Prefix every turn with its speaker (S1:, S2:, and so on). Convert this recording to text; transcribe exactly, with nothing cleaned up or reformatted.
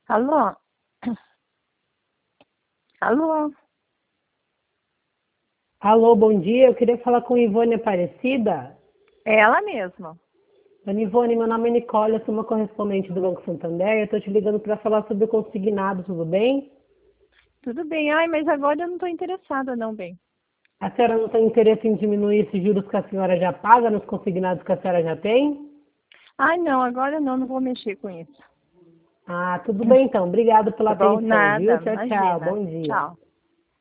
S1: Alô? Alô?
S2: Alô, bom dia. Eu queria falar com Ivone Aparecida.
S1: É ela mesma.
S2: Dona Ivone, meu nome é Nicole, eu sou uma correspondente do Banco Santander. Eu estou te ligando para falar sobre o consignado, tudo bem?
S1: Tudo bem. Ai, mas agora eu não estou interessada não, bem.
S2: A senhora não tem interesse em diminuir esses juros que a senhora já paga nos consignados que a senhora já tem?
S1: Ai, não, agora não, não vou mexer com isso.
S2: Ah, tudo bem então. Obrigado pela
S1: Tá bom?
S2: atenção, viu?
S1: Nada,
S2: Tchau, tchau.
S1: imagina.
S2: Bom dia.
S1: Tchau.